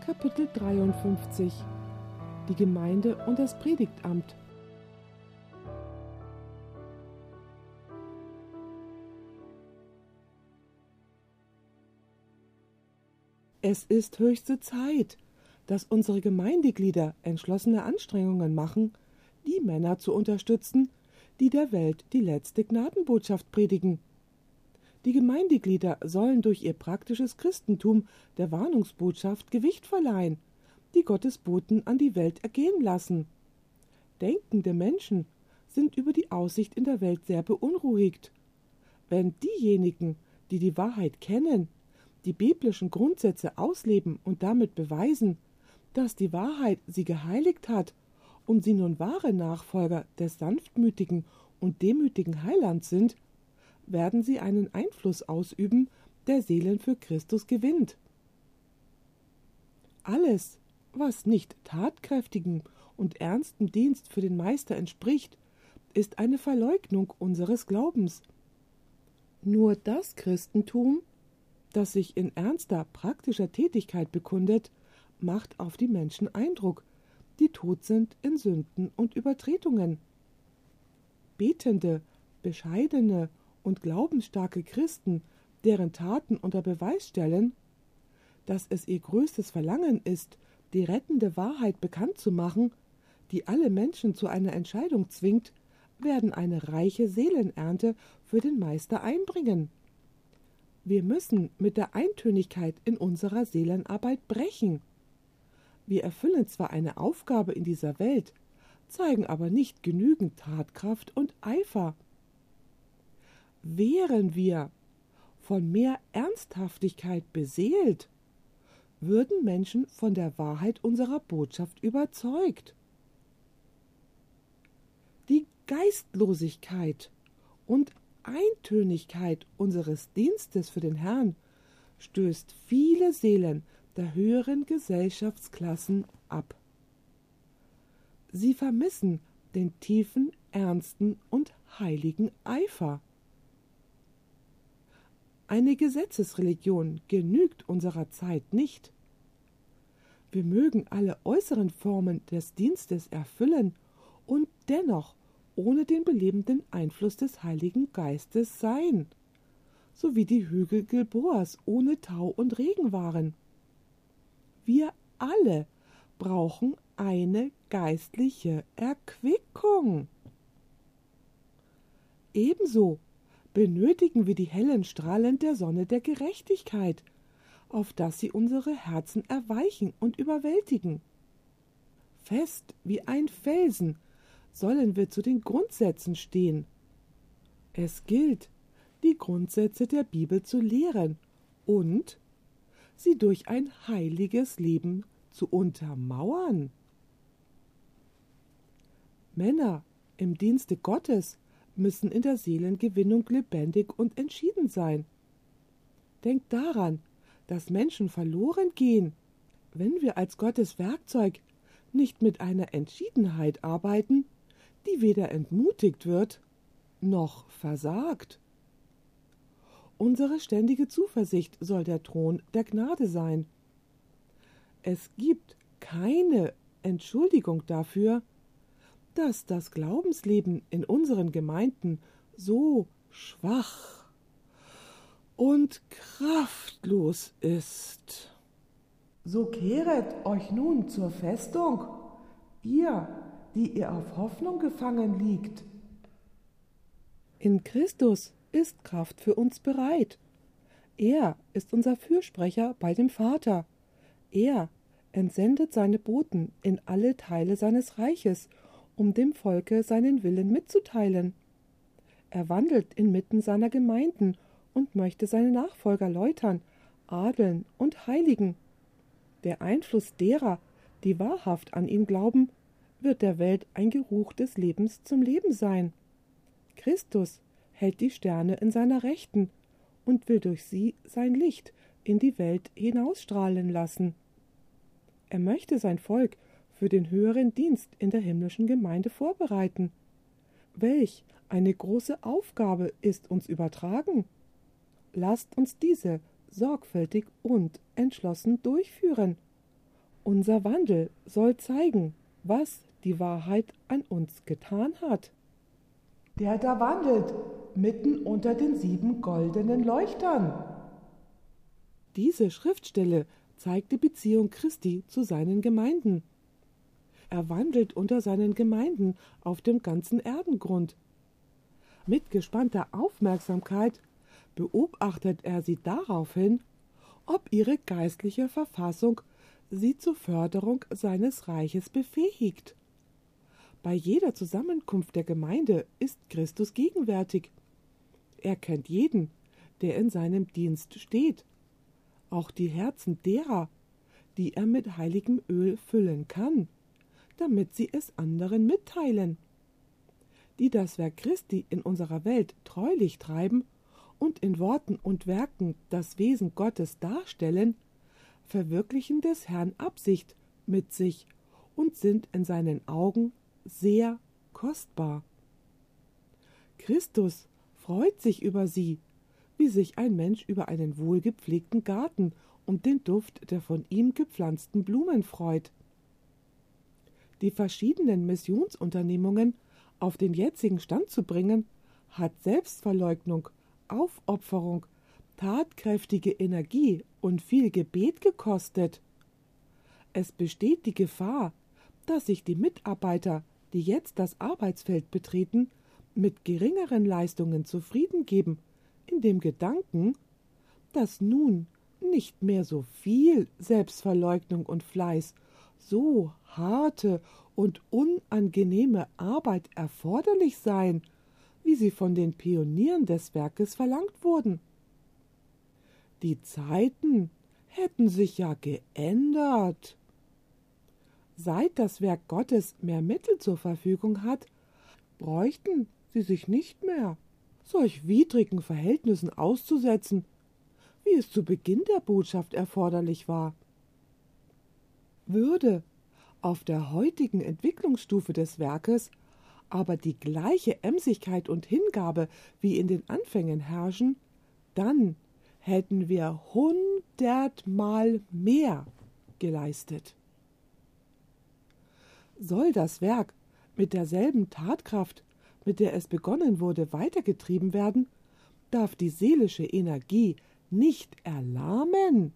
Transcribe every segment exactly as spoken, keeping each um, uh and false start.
Kapitel dreiundfünfzig. Die Gemeinde und das Predigtamt. Es ist höchste Zeit, dass unsere Gemeindeglieder entschlossene Anstrengungen machen, die Männer zu unterstützen, die der Welt die letzte Gnadenbotschaft predigen. Die Gemeindeglieder sollen durch ihr praktisches Christentum der Warnungsbotschaft Gewicht verleihen, die Gottes Boten an die Welt ergehen lassen. Denkende Menschen sind über die Aussicht in der Welt sehr beunruhigt. Wenn diejenigen, die die Wahrheit kennen, die biblischen Grundsätze ausleben und damit beweisen, dass die Wahrheit sie geheiligt hat und sie nun wahre Nachfolger des sanftmütigen und demütigen Heilands sind, werden sie einen Einfluss ausüben, der Seelen für Christus gewinnt. Alles, was nicht tatkräftigem und ernstem Dienst für den Meister entspricht, ist eine Verleugnung unseres Glaubens. Nur das Christentum, das sich in ernster, praktischer Tätigkeit bekundet, macht auf die Menschen Eindruck, die tot sind in Sünden und Übertretungen. Betende, bescheidene und glaubensstarke Christen, deren Taten unter Beweis stellen, dass es ihr größtes Verlangen ist, die rettende Wahrheit bekannt zu machen, die alle Menschen zu einer Entscheidung zwingt, werden eine reiche Seelenernte für den Meister einbringen. Wir müssen mit der Eintönigkeit in unserer Seelenarbeit brechen. Wir erfüllen zwar eine Aufgabe in dieser Welt, zeigen aber nicht genügend Tatkraft und Eifer. Wären wir von mehr Ernsthaftigkeit beseelt, würden Menschen von der Wahrheit unserer Botschaft überzeugt. Die Geistlosigkeit und Eintönigkeit unseres Dienstes für den Herrn stößt viele Seelen der höheren Gesellschaftsklassen ab. Sie vermissen den tiefen, ernsten und heiligen Eifer. Eine Gesetzesreligion genügt unserer Zeit nicht. Wir mögen alle äußeren Formen des Dienstes erfüllen und dennoch ohne den belebenden Einfluss des Heiligen Geistes sein, so wie die Hügel Gilboas ohne Tau und Regen waren. Wir alle brauchen eine geistliche Erquickung. Ebenso benötigen wir die hellen Strahlen der Sonne der Gerechtigkeit, auf dass sie unsere Herzen erweichen und überwältigen. Fest wie ein Felsen sollen wir zu den Grundsätzen stehen. Es gilt, die Grundsätze der Bibel zu lehren und sie durch ein heiliges Leben zu untermauern. Männer im Dienste Gottes müssen in der Seelengewinnung lebendig und entschieden sein. Denkt daran, dass Menschen verloren gehen, wenn wir als Gottes Werkzeug nicht mit einer Entschiedenheit arbeiten, die weder entmutigt wird, noch versagt. Unsere ständige Zuversicht soll der Thron der Gnade sein. Es gibt keine Entschuldigung dafür, dass das Glaubensleben in unseren Gemeinden so schwach und kraftlos ist. So kehret euch nun zur Festung, ihr, die ihr auf Hoffnung gefangen liegt. In Christus ist Kraft für uns bereit. Er ist unser Fürsprecher bei dem Vater. Er entsendet seine Boten in alle Teile seines Reiches, um dem Volke seinen Willen mitzuteilen. Er wandelt inmitten seiner Gemeinden und möchte seine Nachfolger läutern, adeln und heiligen. Der Einfluss derer, die wahrhaft an ihn glauben, wird der Welt ein Geruch des Lebens zum Leben sein. Christus hält die Sterne in seiner Rechten und will durch sie sein Licht in die Welt hinausstrahlen lassen. Er möchte sein Volk für den höheren Dienst in der himmlischen Gemeinde vorbereiten. Welch eine große Aufgabe ist uns übertragen! Lasst uns diese sorgfältig und entschlossen durchführen Unser Wandel soll zeigen, was die Wahrheit an uns getan hat. Der da wandelt, mitten unter den sieben goldenen Leuchtern. Diese Schriftstelle zeigt die Beziehung Christi zu seinen Gemeinden. Er wandelt unter seinen Gemeinden auf dem ganzen Erdengrund. Mit gespannter Aufmerksamkeit beobachtet er sie darauf hin, ob ihre geistliche Verfassung sie zur Förderung seines Reiches befähigt. Bei jeder Zusammenkunft der Gemeinde ist Christus gegenwärtig. Er kennt jeden, der in seinem Dienst steht, auch die Herzen derer, die er mit heiligem Öl füllen kann, damit sie es anderen mitteilen. Die das Werk Christi in unserer Welt treulich treiben und in Worten und Werken das Wesen Gottes darstellen, verwirklichen des Herrn Absicht mit sich und sind in seinen Augen sehr kostbar. Christus freut sich über sie, wie sich ein Mensch über einen wohlgepflegten Garten und den Duft der von ihm gepflanzten Blumen freut. Die verschiedenen Missionsunternehmungen auf den jetzigen Stand zu bringen, hat Selbstverleugnung, Aufopferung, tatkräftige Energie und viel Gebet gekostet. Es besteht die Gefahr, dass sich die Mitarbeiter, die jetzt das Arbeitsfeld betreten, mit geringeren Leistungen zufrieden geben, in dem Gedanken, dass nun nicht mehr so viel Selbstverleugnung und Fleiß, so harte und unangenehme Arbeit erforderlich seien, wie sie von den Pionieren des Werkes verlangt wurden. Die Zeiten hätten sich ja geändert. Seit das Werk Gottes mehr Mittel zur Verfügung hat, bräuchten sie sich nicht mehr solch widrigen Verhältnissen auszusetzen, wie es zu Beginn der Botschaft erforderlich war. Würde auf der heutigen Entwicklungsstufe des Werkes aber die gleiche Emsigkeit und Hingabe wie in den Anfängen herrschen, dann hätten wir hundertmal mehr geleistet. Soll das Werk mit derselben Tatkraft, mit der es begonnen wurde, weitergetrieben werden, darf die seelische Energie nicht erlahmen.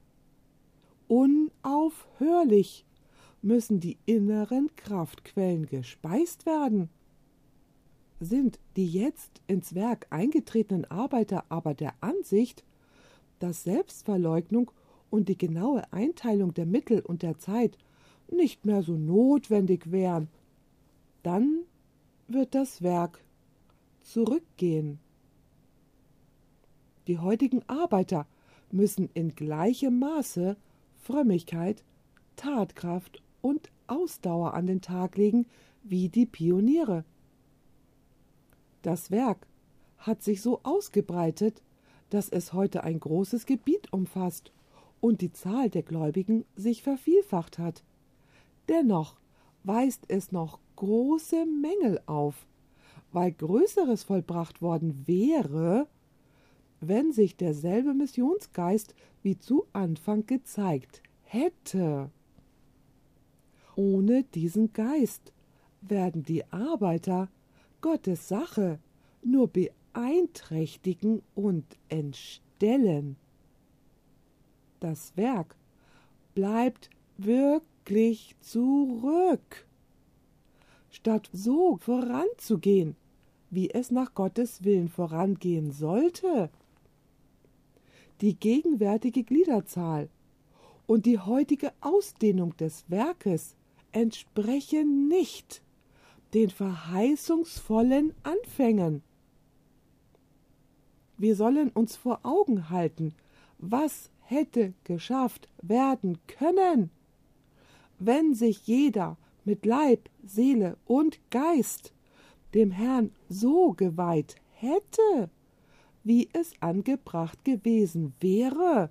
Unaufhörlich müssen die inneren Kraftquellen gespeist werden. Sind die jetzt ins Werk eingetretenen Arbeiter aber der Ansicht, dass Selbstverleugnung und die genaue Einteilung der Mittel und der Zeit nicht mehr so notwendig wären, dann wird das Werk zurückgehen. Die heutigen Arbeiter müssen in gleichem Maße Frömmigkeit, Tatkraft und Ausdauer an den Tag legen wie die Pioniere. Das Werk hat sich so ausgebreitet, dass es heute ein großes Gebiet umfasst und die Zahl der Gläubigen sich vervielfacht hat. Dennoch weist es noch große Mängel auf, weil Größeres vollbracht worden wäre, wenn sich derselbe Missionsgeist wie zu Anfang gezeigt hätte. Ohne diesen Geist werden die Arbeiter Gottes Sache nur beeinträchtigen und entstellen. Das Werk bleibt wirklich zurück. Statt so voranzugehen, wie es nach Gottes Willen vorangehen sollte. Die gegenwärtige Gliederzahl und die heutige Ausdehnung des Werkes entsprechen nicht den verheißungsvollen Anfängen. Wir sollen uns vor Augen halten, was hätte geschafft werden können, wenn sich jeder mit Leib, Seele und Geist dem Herrn so geweiht hätte, wie es angebracht gewesen wäre.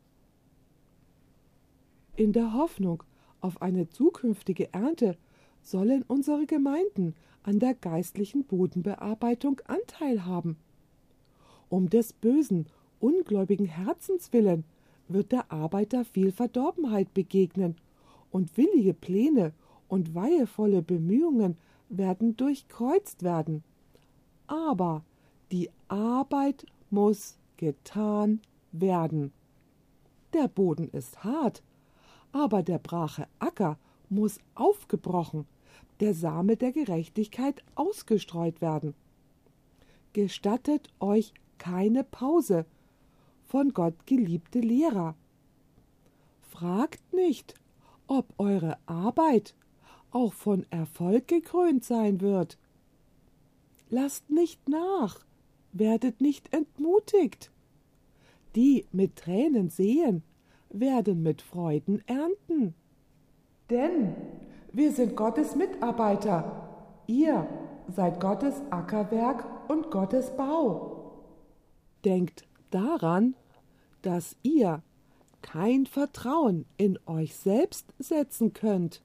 In der Hoffnung auf eine zukünftige Ernte sollen unsere Gemeinden an der geistlichen Bodenbearbeitung Anteil haben. Um des bösen, ungläubigen Herzens willen wird der Arbeiter viel Verdorbenheit begegnen und willige Pläne und weihevolle Bemühungen werden durchkreuzt werden. Aber die Arbeit muss getan werden. Der Boden ist hart, aber der brache Acker muss aufgebrochen, der Same der Gerechtigkeit ausgestreut werden. Gestattet euch keine Pause, von Gott geliebte Lehrer. Fragt nicht, ob eure Arbeit auch von Erfolg gekrönt sein wird. Lasst nicht nach, werdet nicht entmutigt. Die mit Tränen sehen, werden mit Freuden ernten. Denn wir sind Gottes Mitarbeiter, ihr seid Gottes Ackerwerk und Gottes Bau. Denkt daran, dass ihr kein Vertrauen in euch selbst setzen könnt.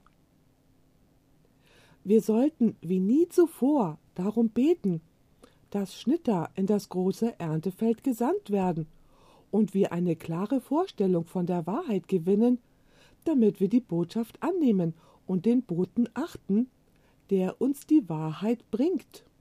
Wir sollten wie nie zuvor darum beten, dass Schnitter in das große Erntefeld gesandt werden und wir eine klare Vorstellung von der Wahrheit gewinnen, damit wir die Botschaft annehmen und den Boten achten, der uns die Wahrheit bringt.